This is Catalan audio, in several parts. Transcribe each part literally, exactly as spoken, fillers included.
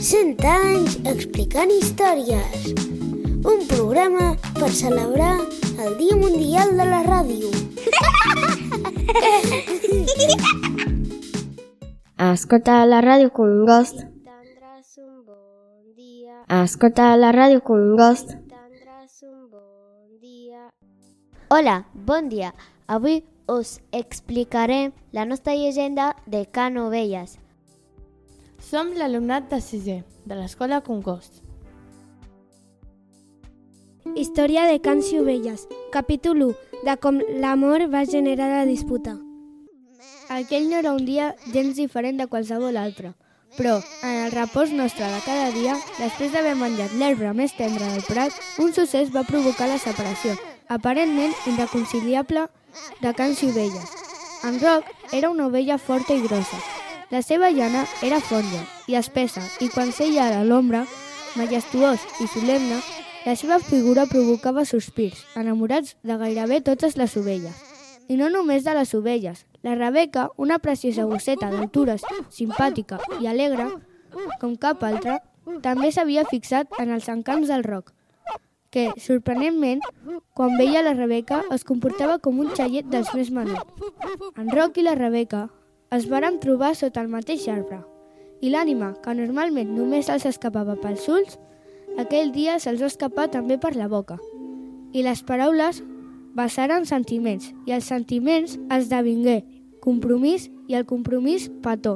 cent anys explicant històries. Un programa per celebrar el Dia Mundial de la Ràdio. Escolta la ràdio com un gos. Tendràs un bon dia. Escolta la ràdio com un gos. Tendràs un bon dia. Hola, bon dia. Avui us explicaré la nostra llegenda de Can Ovelles. Som l'alumnat de sisè, de l'escola Congost. Història de Cans i Ovelles, capítol u, de com l'amor va generar la disputa. Aquell no era un dia gens diferent de qualsevol altre, però en el repòs nostre de cada dia, després d'haver menjat l'herba més tendra del prat, un succés va provocar la separació, aparentment irreconciliable, de Cans i Ovelles. En Roc era una ovella forta i grossa. La seva llana era fonda i espessa, i quan seia a l'ombra, majestuós i solemne, la seva figura provocava sospirs, enamorats de gairebé totes les ovelles. I no només de les ovelles. La Rebeca, una preciosa gosseta d'altures, simpàtica i alegre, com cap altra, també s'havia fixat en els encants del Roc, que, sorprenentment, quan veia la Rebeca, es comportava com un xaiet dels més menuts. En Roc i la Rebeca es varen trobar sota el mateix arbre, i l'ànima, que normalment només els escapava pels ulls, aquell dia se'ls va escapar també per la boca. I les paraules vessaren sentiments, i els sentiments esdevingué compromís, i el compromís petó.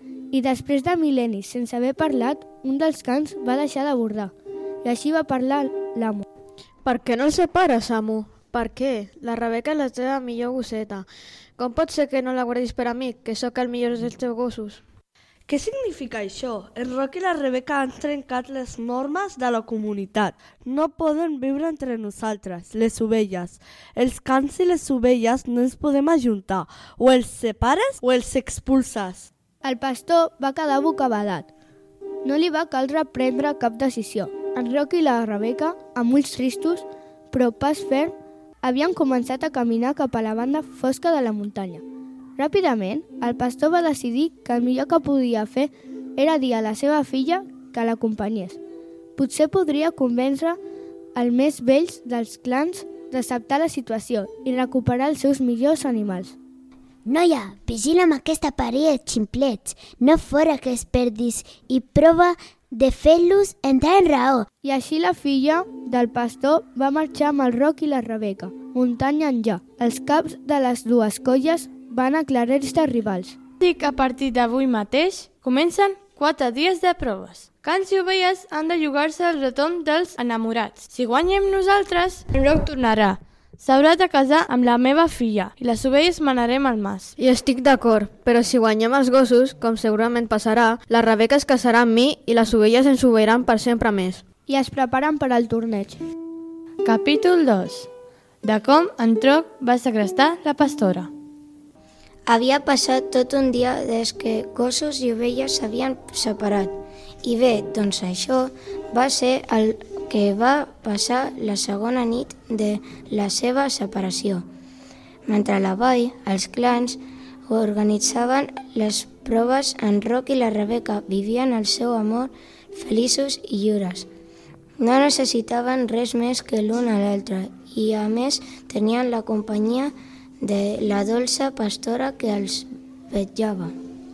I després de mil·lennis sense haver parlat, un dels cans va deixar de bordar, i així va parlar l'amo. Per què no els separes, amo? Per què? La Rebeca és la teva millor gosseta. Com pot ser que no la guardis per a mi, que sóc el millor dels teus gossos? Què significa això? El Roc i la Rebeca han trencat les normes de la comunitat. No poden viure entre nosaltres, les ovelles. Els cans i les ovelles no ens podem ajuntar. O els separes o els expulses. El pastor va quedar bocabadat. No li va caldre prendre cap decisió. En Roc i la Rebeca, amb ulls tristos, però pas ferm, havien començat a caminar cap a la banda fosca de la muntanya. Ràpidament, el pastor va decidir que el millor que podia fer era dir a la seva filla que l'acompanyés. Potser podria convèncer els més vells dels clans d'acceptar la situació i recuperar els seus millors animals. Noia, vigila amb aquesta parella de ximplets, no fora que es perdis i prova de fer-los entrar en raó. I així la filla del pastor va marxar amb el Roc i la Rebeca, muntanya enllà. Els caps de les dues colles van aclarir-se rivals. Dic que a partir d'avui mateix comencen quatre dies de proves. Cans i ovelles han de jugar-se al retorn dels enamorats. Si guanyem nosaltres, en Roc tornarà. S'haurà de casar amb la meva filla i les ovelles manarem al mas. I estic d'acord, però si guanyem els gossos, com segurament passarà, la Rebeca es casarà amb mi i les ovelles ens obeiran per sempre més. I es preparen per al torneig. Capítol dos. De com en Roc va segrestar la pastora. Havia passat tot un dia des que gossos i ovelles s'havien separat. I bé, doncs això va ser el que va passar la segona nit de la seva separació. Mentre a la vall, els clans organitzaven les proves, en Roc i la Rebeca vivien el seu amor feliços i lliures. No necessitaven res més que l'un a l'altre i, a més, tenien la companyia de la dolça pastora que els vetllava.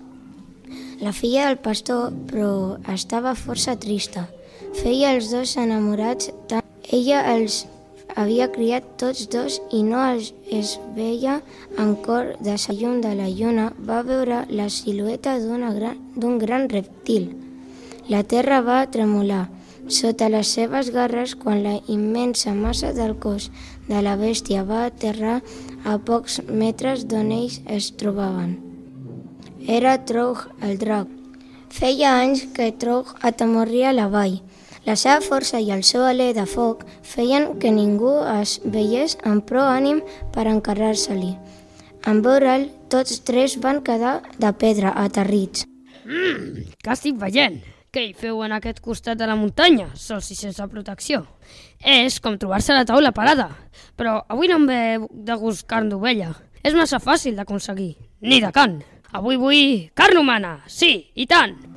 La filla del pastor, però, estava força trista. Feia els dos enamorats tant. Ella els havia criat tots dos i no els es veia en cor de la llum de la lluna. Va veure la silueta d'un gran, d'un gran reptil. La terra va tremolar sota les seves garres quan la immensa massa del cos de la bèstia va aterrar a pocs metres d'on ells es trobaven. Era Trog el drac. Feia anys que Trog atemorria la vall. La seva força i el seu alè de foc feien que ningú es veiés amb prou ànim per encarrar-se-li. En veure'l, tots tres van quedar de pedra, aterrits. Mmm, què estic veient? Què hi feu en aquest costat de la muntanya, sols i sense protecció? És com trobar-se a la taula parada, però avui no em ve de gust carn d'ovella. És massa fàcil d'aconseguir, ni de can. Avui vull carn humana, sí, i tant.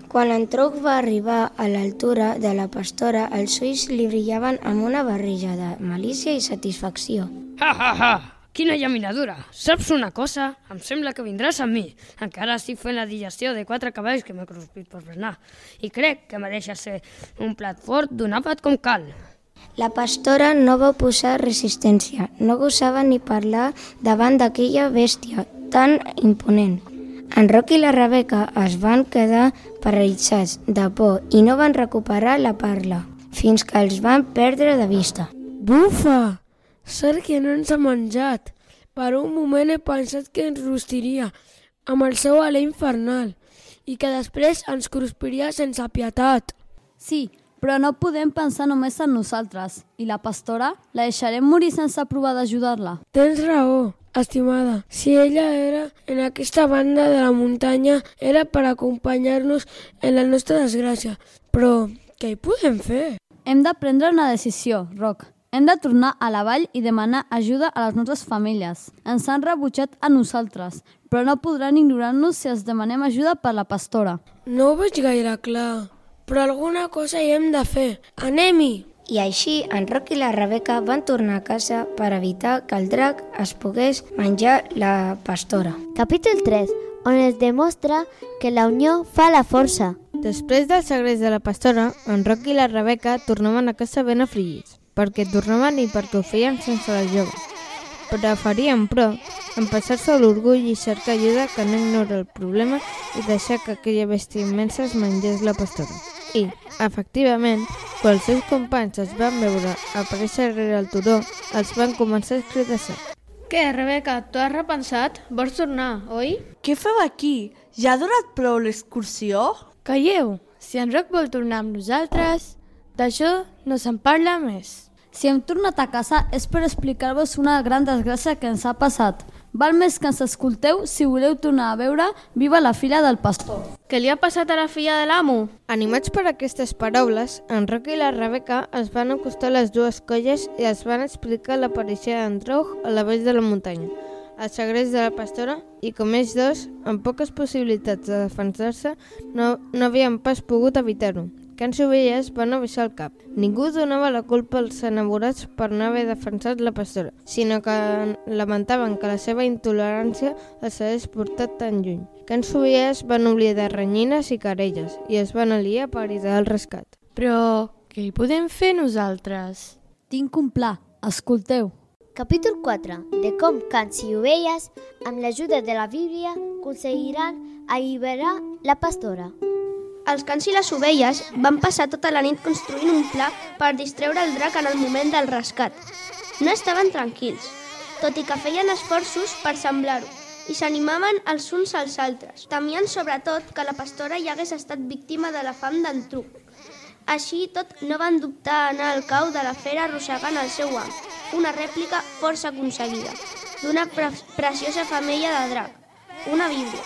Quan en Truc va arribar a l'altura de la pastora, els ulls li brillaven amb una barreja de malícia i satisfacció. Ha, ha, ha! Quina llaminadura! Saps una cosa? Em sembla que vindràs amb mi. Encara estic fent la digestió de quatre cavalls que m'he cruspit per berenar. I crec que me deixa ser un plat fort d'un àpat com cal. La pastora no va posar resistència. No gosava ni parlar davant d'aquella bèstia tan imponent. En Roc i la Rebeca es van quedar paralitzats de por i no van recuperar la parla, fins que els van perdre de vista. Bufa! Sort que no ens ha menjat. Per un moment he pensat que ens rostiria amb el seu alè infernal i que després ens cruspiria sense pietat. Sí, però no podem pensar només en nosaltres. I la pastora la deixarem morir sense provar d'ajudar-la. Tens raó, estimada. Si ella era en aquesta banda de la muntanya era per acompanyar-nos en la nostra desgràcia. Però què hi podem fer? Hem de prendre una decisió, Roc. Hem de tornar a la vall i demanar ajuda a les nostres famílies. Ens han rebutjat a nosaltres, però no podran ignorar-nos si els demanem ajuda per la pastora. No ho veig gaire clar, però alguna cosa hi hem de fer. Anem-hi! I així, en Roc i la Rebeca van tornar a casa per evitar que el drac es pogués menjar la pastora. Capítol tres, on es demostra que la unió fa la força. Després del segrest de la pastora, en Roc i la Rebeca tornaven a casa ben afligits, perquè tornaven i perquè ho feien sense la jove. Preferien, però, empassar-se l'orgull i cercar ajuda que no ignora el problema i deixar que aquella bèstia immensa es mengés la pastora. I, efectivament, quan els seus companys es van veure aparèixer rere el turó, els van començar a escridassar. Què, Rebeca, t'ho has repensat? Vols tornar, oi? Què feu aquí? Ja ha durat prou l'excursió? Calleu, si en Roc vol tornar amb nosaltres, d'això no se'n parla més. Si hem tornat a casa és per explicar-vos una gran desgràcia que ens ha passat. Val més que ens escolteu si voleu tornar a veure viva la filla del pastor. Què li ha passat a la filla de l'amo? Animats per aquestes paraules, en Roc i la Rebeca es van acostar a les dues colles i es van explicar l'aparició d'en Truc a la vall de la muntanya, el segrest de la pastora, i com ells dos, amb poques possibilitats de defensar-se, no, no havien pas pogut evitar-ho. Cans i ovelles van abaixar el cap. Ningú donava la culpa als enamorats per no haver defensat la pastora, sinó que lamentaven que la seva intolerància els hagués portat tan lluny. Cans i ovelles van oblidar renyines i querelles i es van aliar per idear el rescat. Però què hi podem fer nosaltres? Tinc un pla, escolteu. Capítol quatre, de com Cans i ovelles, amb l'ajuda de la Bíblia, aconseguiran alliberar la pastora. Els cans i les ovelles van passar tota la nit construint un pla per distreure el drac en el moment del rescat. No estaven tranquils, tot i que feien esforços per semblar-ho, i s'animaven els uns als altres. Temien sobretot que la pastora hi hagués estat víctima de la fam d'en Truc. Així tot, no van dubtar a anar al cau de la fera arrossegant el seu amo, una rèplica força aconseguida, d'una pre preciosa femella de drac, una Bíblia.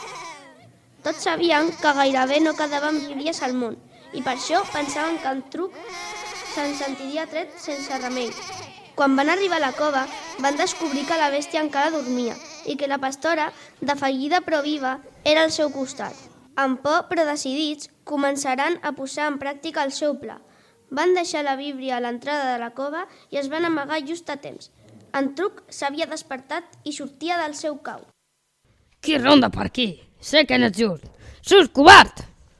Tots sabien que gairebé no quedaven bíblies al món i per això pensaven que en Truc se'n sentiria tret sense remei. Quan van arribar a la cova, van descobrir que la bèstia encara dormia i que la pastora, defallida però viva, era al seu costat. Amb por però decidits, començaran a posar en pràctica el seu pla. Van deixar la Bíblia a l'entrada de la cova i es van amagar just a temps. En Truc s'havia despertat i sortia del seu cau. Qui ronda per aquí? Sé que no ets just. Surt, covard!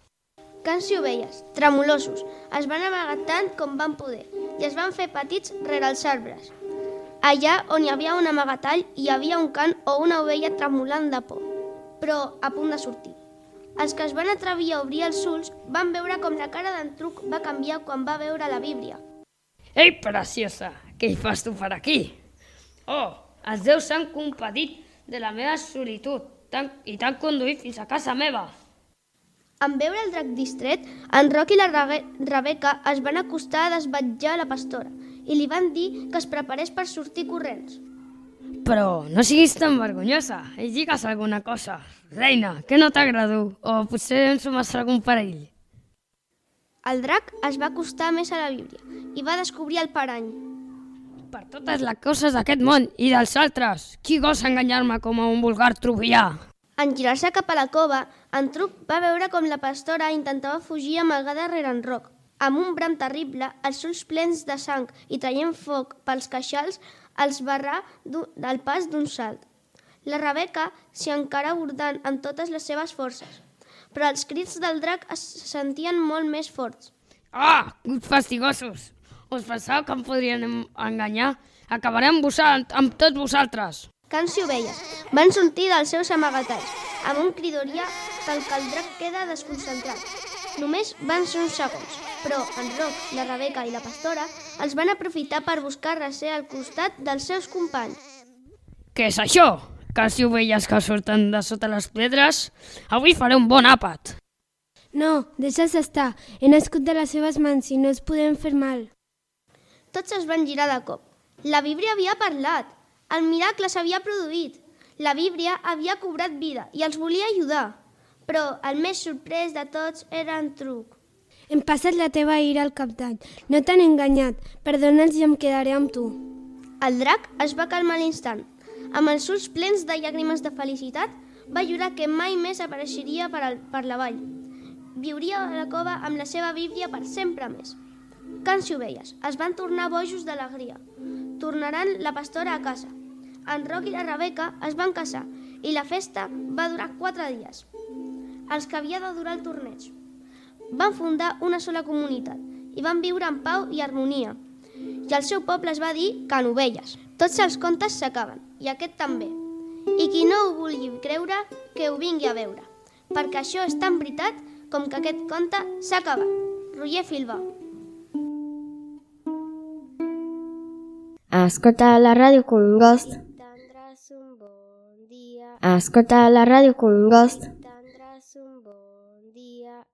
Cans i ovelles, tremolosos, es van amagar tant com van poder i es van fer petits rere els arbres. Allà on hi havia un amagatall hi havia un can o una ovella tremolant de por, però a punt de sortir. Els que es van atrevir a obrir els ulls van veure com la cara d'en Truc va canviar quan va veure la Bíblia. Ei, preciosa, què hi fas tu per aquí? Oh, els déus s'han compadit de la meva solitud i t'han conduït fins a casa meva. En veure el drac distret, en Roc i la Rebeca es van acostar a desvetjar la pastora i li van dir que es preparés per sortir corrents. Però no siguis tan vergonyosa i digues alguna cosa. Reina, que no t'agrado? O potser ens som algun perill. El drac es va acostar més a la Bíblia i va descobrir el parany. Per totes les coses d'aquest món i dels altres, qui gosa enganyar-me com a un vulgar trovià? En girar-se cap a la cova, en Truc va veure com la pastora intentava fugir amagada rere en Roc. Amb un bram terrible, els ulls plens de sang i traient foc pels queixals, els barrà del pas d'un salt. La Rebeca s'hi encara bordant amb totes les seves forces, però els crits del drac es sentien molt més forts. Ah, uns fastigosos! Us penseu que em podrien enganyar? Acabaré amb, vosal amb tots vosaltres! Cans i ovelles van sortir dels seus amagatalls, amb un cridoria tal que el drac queda desconcentrat. Només van ser uns segons, però en Roc, la Rebeca i la pastora els van aprofitar per buscar recer al costat dels seus companys. Què és això? Cans i ovelles que surten de sota les pedres? Avui faré un bon àpat! No, deixa'ls estar. He nascut de les seves mans i no els podem fer mal. Tots es van girar de cop. La víbria havia parlat. El miracle s'havia produït. La víbria havia cobrat vida i els volia ajudar. Però el més sorprès de tots era en Truc. Hem passat la teva ira al capdany. No t'han enganyat. Perdona'ls i em quedaré amb tu. El drac es va calmar a l'instant. Amb els ulls plens de llàgrimes de felicitat, va jurar que mai més apareixeria per, al, per la vall. Viuria a la cova amb la seva víbria per sempre més. Cans i ovelles es van tornar bojos d'alegria. Tornaran la pastora a casa. En Roc i la Rebeca es van casar i la festa va durar quatre dies, els que havia de durar el torneig. Van fundar una sola comunitat i van viure en pau i harmonia. I el seu poble es va dir Canovelles. Tots els contes s'acaben, i aquest també. I qui no ho vulgui creure, que ho vingui a veure, perquè això és tan veritat com que aquest conte s'ha acabat. Roger Filbà. Escolta la ràdio Congost. Escolta la ràdio Congost.